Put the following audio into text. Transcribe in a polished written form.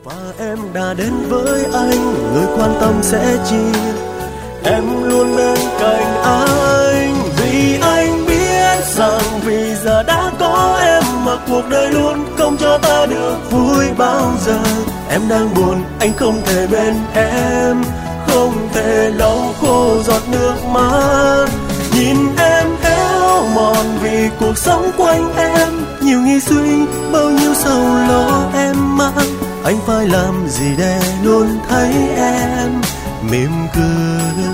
Và em đã đến với anh, người quan tâm sẽ chia. Em luôn bên cạnh anh, vì anh biết rằng vì giờ đã có em mà cuộc đời luôn không cho ta được vui bao giờ. Em đang buồn, anh không thể bên em, không thể lau khô giọt nước mắt. Nhìn em héo mòn vì cuộc sống quanh em, nhiều nghi suy, bao nhiêu sầu lo em mang. Anh phải làm gì để luôn thấy em mỉm cười.